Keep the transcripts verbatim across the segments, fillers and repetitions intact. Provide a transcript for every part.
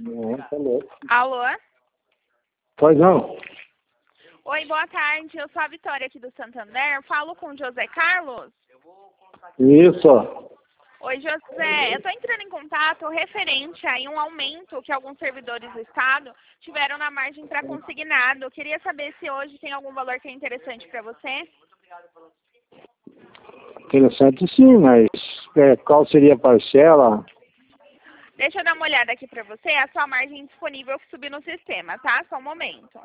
Não, tá louco. Alô? Pois não. Oi, boa tarde. Eu sou a Vitória aqui do Santander. Falo com o José Carlos? Isso. Oi, José. Eu estou entrando em contato referente a um aumento que alguns servidores do Estado tiveram na margem para consignado. Eu queria saber se hoje tem algum valor que é interessante para você. Interessante sim, mas é, qual seria a parcela? Deixa eu dar uma olhada aqui para você. A sua margem disponível que subir no sistema, tá? Só um momento.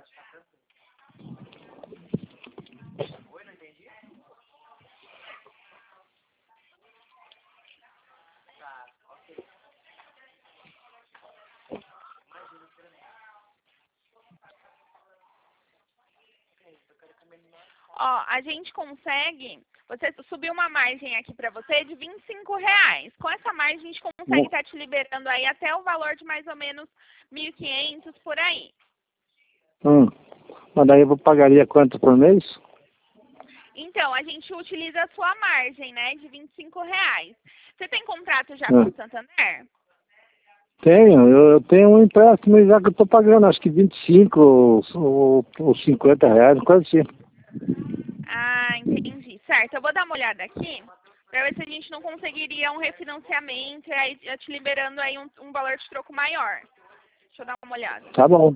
Ó, a gente consegue, você subiu uma margem aqui para você de vinte e cinco reais. Com essa margem a gente consegue estar te liberando aí até o valor de mais ou menos mil e quinhentos por aí. Hum. Mas daí eu pagaria quanto por mês? Então, a gente utiliza a sua margem, né, de vinte e cinco reais. Você tem contrato já Hum. com o Santander? Tenho, eu, eu tenho um empréstimo já que eu estou pagando, acho que vinte e cinco ou, ou, ou cinquenta reais, quase assim. Ah, entendi. Certo, eu vou dar uma olhada aqui para ver se a gente não conseguiria um refinanciamento e aí eu te liberando aí um, um valor de troco maior. Deixa eu dar uma olhada. Tá bom.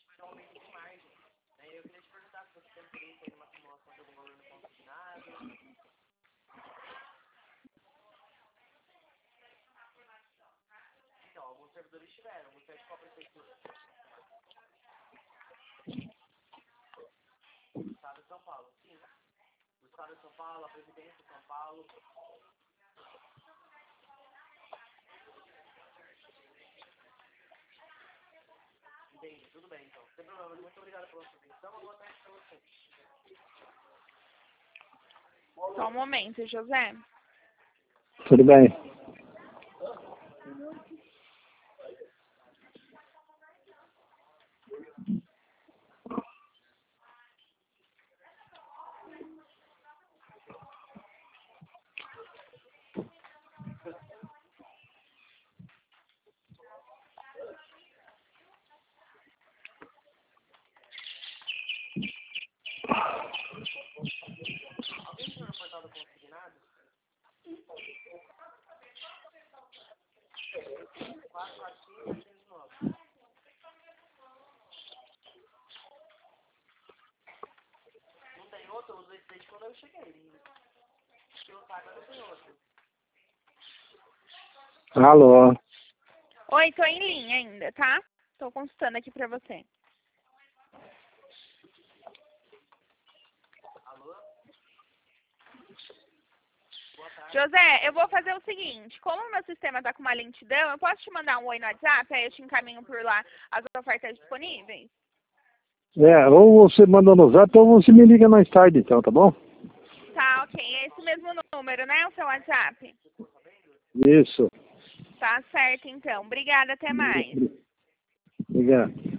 Só um momento, José. Tudo bem. Alô? Oi, tô em linha ainda, tá? Tô consultando aqui pra você. José, eu vou fazer o seguinte, como o meu sistema tá com uma lentidão, eu posso te mandar um oi no WhatsApp, aí eu te encaminho por lá as ofertas disponíveis? É, ou você manda no zap ou você me liga mais tarde então, tá bom? Tá, ok. É esse mesmo número, né, o seu WhatsApp? Isso. Tá certo, então. Obrigada, até mais. Obrigado.